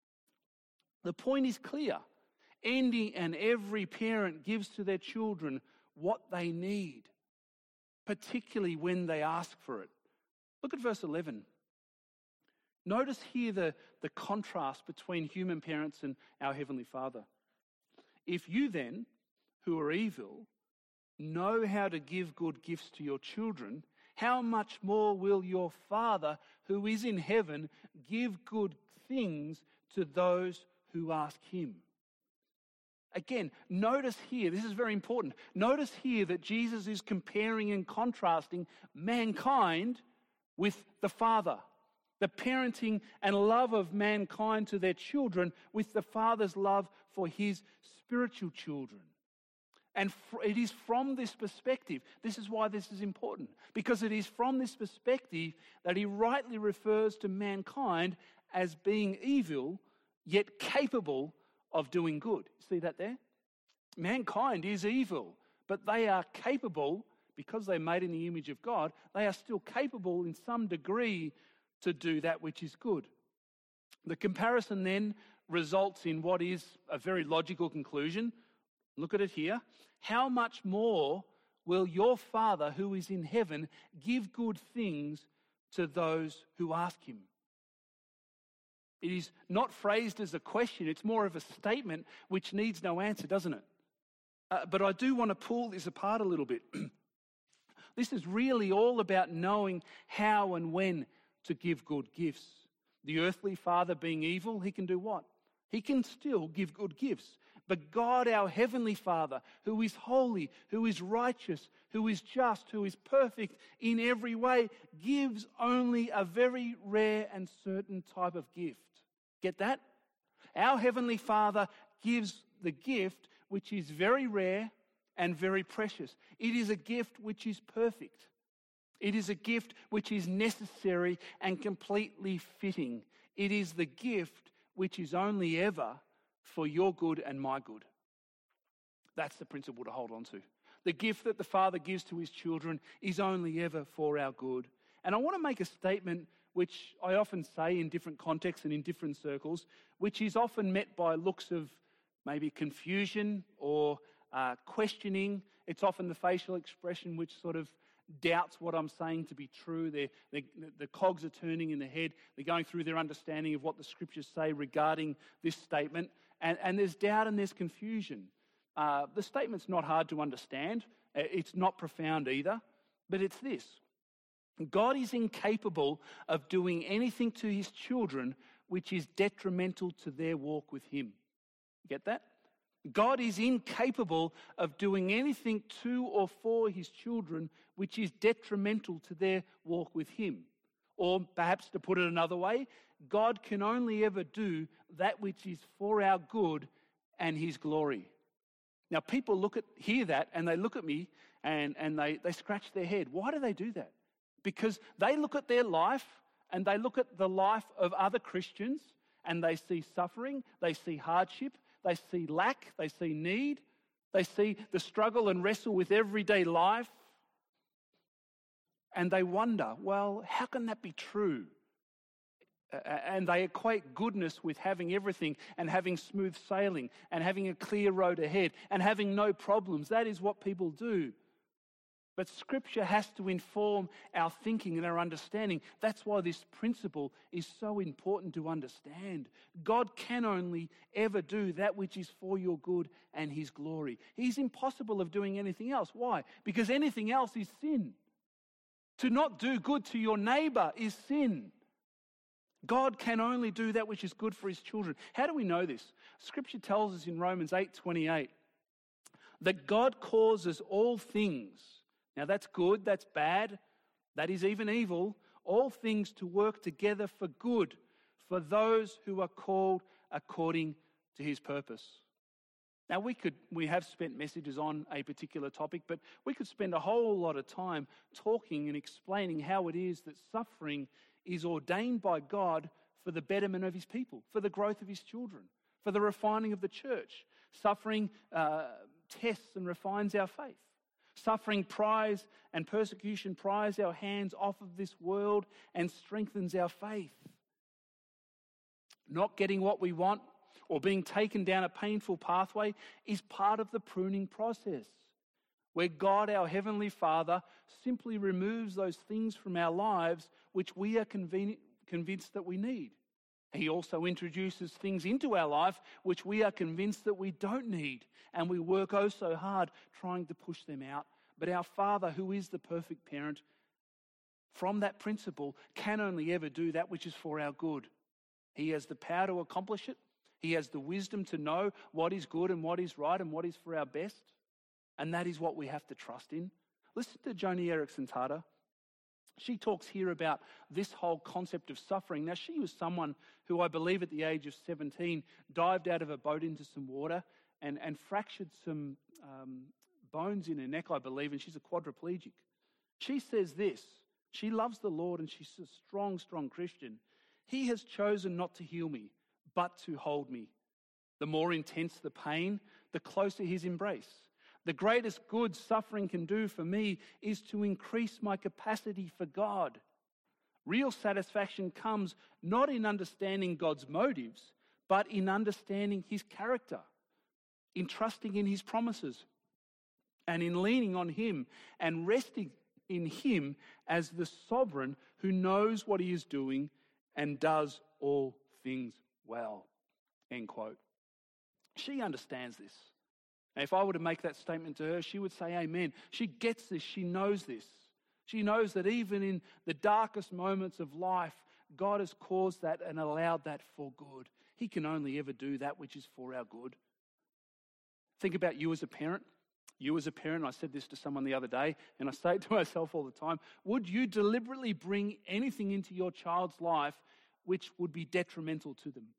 The point is clear. Any and every parent gives to their children what they need, particularly when they ask for it. Look at verse eleven. Notice here the, the contrast between human parents and our Heavenly Father. "If you then, who are evil, know how to give good gifts to your children, how much more will your Father who is in heaven give good things to those who ask him?" Again, notice here, this is very important. Notice here that Jesus is comparing and contrasting mankind with the Father. The parenting and love of mankind to their children with the Father's love for his spiritual children. And it is from this perspective, this is why this is important, because it is from this perspective that he rightly refers to mankind as being evil, yet capable of doing good. See that there? Mankind is evil, but they are capable, because they're made in the image of God, they are still capable in some degree to do that which is good. The comparison then results in what is a very logical conclusion. Look at it here. How much more will your Father who is in heaven give good things to those who ask him? It is not phrased as a question. It's more of a statement which needs no answer, doesn't it? Uh, but I do want to pull this apart a little bit. This is really all about knowing how and when to give good gifts. The earthly father being evil, he can do what? He can still give good gifts. But God, our heavenly Father, who is holy, who is righteous, who is just, who is perfect in every way, gives only a very rare and certain type of gift. Get that? Our heavenly Father gives the gift which is very rare and very precious. It is a gift which is perfect. It is a gift which is necessary and completely fitting. It is the gift which is only ever for your good and my good. That's the principle to hold on to. The gift that the Father gives to his children is only ever for our good. And I want to make a statement which I often say in different contexts and in different circles, which is often met by looks of maybe confusion or uh, questioning. It's often the facial expression which sort of doubts what I'm saying to be true. They're, they're, the cogs are turning in the head. They're going through their understanding of what the scriptures say regarding this statement. And, and there's doubt and there's confusion. Uh, the statement's not hard to understand. It's not profound either. But it's this. God is incapable of doing anything to his children which is detrimental to their walk with him. Get that? God is incapable of doing anything to or for his children which is detrimental to their walk with him. Or perhaps to put it another way, God can only ever do that which is for our good and his glory. Now people look at hear that and they look at me and, and they, they scratch their head. Why do they do that? Because they look at their life and they look at the life of other Christians and they see suffering, they see hardship, they see lack, they see need, they see the struggle and wrestle with everyday life. And they wonder, well, how can that be true? And they equate goodness with having everything and having smooth sailing and having a clear road ahead and having no problems. That is what people do. But Scripture has to inform our thinking and our understanding. That's why this principle is so important to understand. God can only ever do that which is for your good and His glory. He's impossible of doing anything else. Why? Because anything else is sin. To not do good to your neighbor is sin. God can only do that which is good for His children. How do we know this? Scripture tells us in Romans eight twenty-eight that God causes all things, now that's good, that's bad, that is even evil, all things to work together for good for those who are called according to His purpose. Now we could, we have spent messages on a particular topic, but we could spend a whole lot of time talking and explaining how it is that suffering is ordained by God for the betterment of His people, for the growth of His children, for the refining of the church. Suffering uh, tests and refines our faith. Suffering pries and persecution pries our hands off of this world and strengthens our faith. Not getting what we want or being taken down a painful pathway is part of the pruning process, where God, our Heavenly Father, simply removes those things from our lives which we are conven- convinced that we need. He also introduces things into our life which we are convinced that we don't need, and we work oh so hard trying to push them out. But our Father, who is the perfect parent, from that principle can only ever do that which is for our good. He has the power to accomplish it. He has the wisdom to know what is good and what is right and what is for our best. And that is what we have to trust in. Listen to Joni Eareckson Tada. She talks here about this whole concept of suffering. Now, she was someone who I believe at the age of seventeen dived out of a boat into some water and, and fractured some um, bones in her neck, I believe, and she's a quadriplegic. She says this. She loves the Lord and she's a strong, strong Christian. He has chosen not to heal me, but to hold me. The more intense the pain, the closer His embrace. The greatest good suffering can do for me is to increase my capacity for God. Real satisfaction comes not in understanding God's motives, but in understanding His character, in trusting in His promises, and in leaning on Him and resting in Him as the sovereign who knows what He is doing and does all things well. End quote. She understands this. And if I were to make that statement to her, she would say amen. She gets this. She knows this. She knows that even in the darkest moments of life, God has caused that and allowed that for good. He can only ever do that which is for our good. Think about you as a parent. You as a parent, I said this to someone the other day, and I say it to myself all the time. Would you deliberately bring anything into your child's life which would be detrimental to them?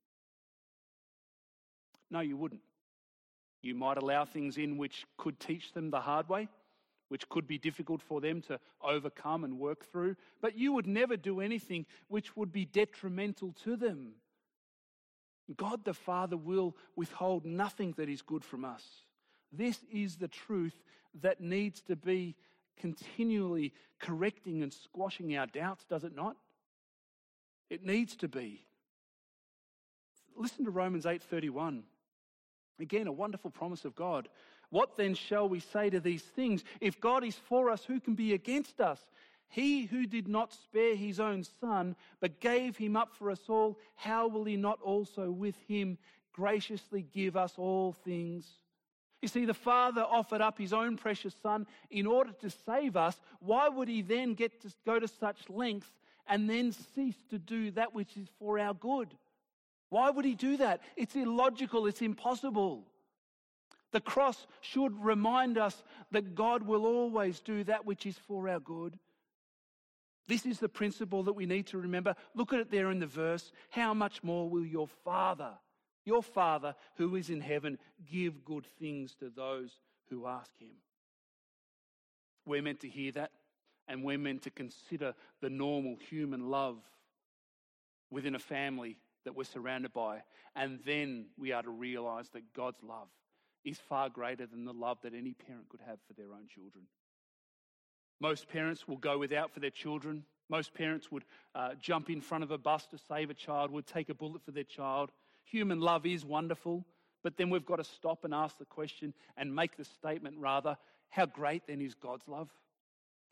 No, you wouldn't. You might allow things in which could teach them the hard way, which could be difficult for them to overcome and work through, but you would never do anything which would be detrimental to them. God the Father will withhold nothing that is good from us. This is the truth that needs to be continually correcting and squashing our doubts, does it not? It needs to be. Listen to Romans eight thirty-one. Again, a wonderful promise of God. What then shall we say to these things? If God is for us, who can be against us? He who did not spare His own Son, but gave Him up for us all, how will He not also with Him graciously give us all things? You see, the Father offered up His own precious Son in order to save us. Why would He then get to go to such lengths and then cease to do that which is for our good? Why would He do that? It's illogical. It's impossible. The cross should remind us that God will always do that which is for our good. This is the principle that we need to remember. Look at it there in the verse. How much more will your Father, your Father who is in heaven, give good things to those who ask Him? We're meant to hear that, and we're meant to consider the normal human love within a family that we're surrounded by. And then we are to realize that God's love is far greater than the love that any parent could have for their own children. Most parents will go without for their children. Most parents would uh, jump in front of a bus to save a child, would take a bullet for their child. Human love is wonderful, but then we've got to stop and ask the question and make the statement rather, how great then is God's love?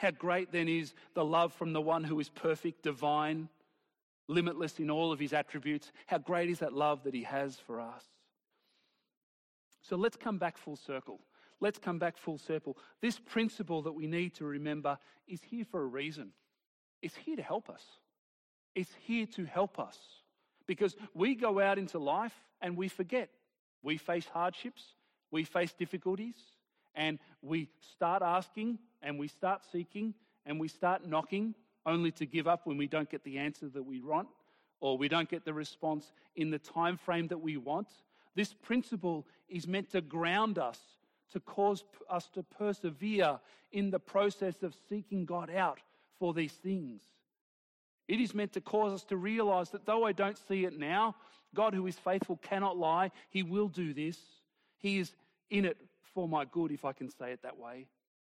How great then is the love from the one who is perfect, divine, limitless in all of his attributes. How great is that love that he has for us. So let's come back full circle. Let's come back full circle. This principle that we need to remember is here for a reason. It's here to help us. It's here to help us. Because we go out into life and we forget. We face hardships, we face difficulties, and we start asking and we start seeking and we start knocking, only to give up when we don't get the answer that we want or we don't get the response in the time frame that we want. This principle is meant to ground us, to cause us to persevere in the process of seeking God out for these things. It is meant to cause us to realize that though I don't see it now, God who is faithful cannot lie. He will do this. He is in it for my good, if I can say it that way.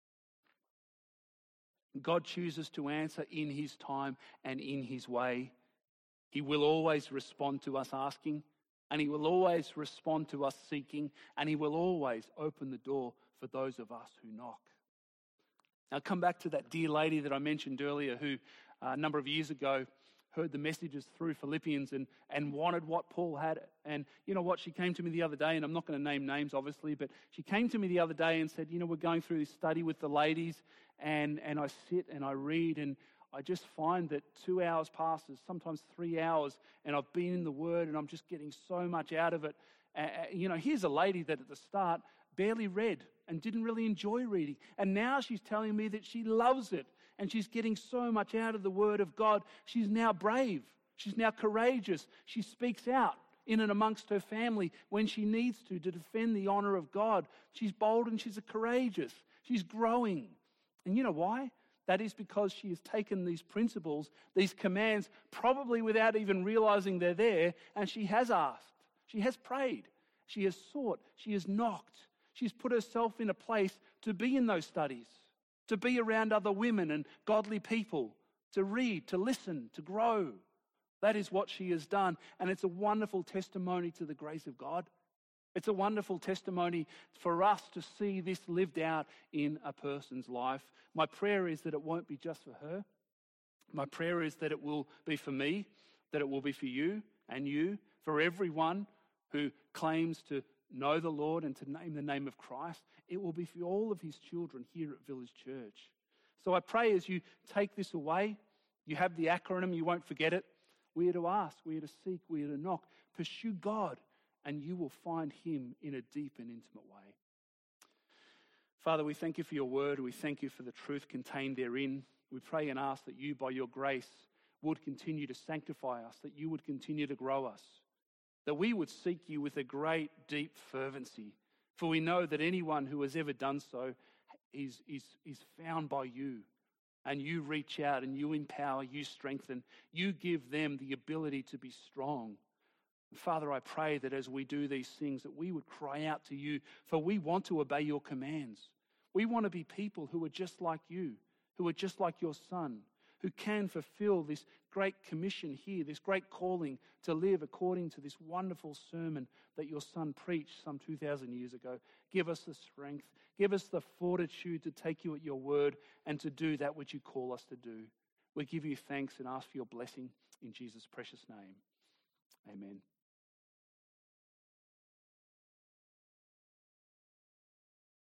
God chooses to answer in his time and in his way. He will always respond to us asking, and he will always respond to us seeking, and he will always open the door for those of us who knock. Now, come back to that dear lady that I mentioned earlier who uh, a number of years ago heard the messages through Philippians and, and wanted what Paul had. And you know what? She came to me the other day, and I'm not going to name names, obviously, but she came to me the other day and said, you know, we're going through this study with the ladies, and, and I sit and I read, and I just find that two hours passes, sometimes three hours, and I've been in the Word, and I'm just getting so much out of it. Uh, you know, here's a lady that at the start barely read and didn't really enjoy reading. And now she's telling me that she loves it and she's getting so much out of the Word of God. She's now brave. She's now courageous. She speaks out in and amongst her family when she needs to to defend the honor of God. She's bold and she's courageous. She's growing. And you know why? That is because she has taken these principles, these commands, probably without even realizing they're there, and she has asked. She has prayed. She has sought. She has knocked. She's put herself in a place to be in those studies, to be around other women and godly people, to read, to listen, to grow. That is what she has done. And it's a wonderful testimony to the grace of God. It's a wonderful testimony for us to see this lived out in a person's life. My prayer is that it won't be just for her. My prayer is that it will be for me, that it will be for you and you, for everyone who claims to know the Lord and to name the name of Christ. It will be for all of his children here at Village Church. So I pray as you take this away, you have the acronym, you won't forget it. We are to ask, we are to seek, we are to knock. Pursue God, and you will find him in a deep and intimate way. Father, we thank you for your word. We thank you for the truth contained therein. We pray and ask that you, by your grace, would continue to sanctify us, that you would continue to grow us, that we would seek you with a great, deep fervency. For we know that anyone who has ever done so is, is, is found by you. And you reach out and you empower, you strengthen, you give them the ability to be strong. Father, I pray that as we do these things, that we would cry out to you, for we want to obey your commands. We want to be people who are just like you, who are just like your Son, who can fulfill this great commission here, this great calling to live according to this wonderful sermon that your Son preached some two thousand years ago. Give us the strength, give us the fortitude to take you at your word and to do that which you call us to do. We give you thanks and ask for your blessing in Jesus' precious name. Amen.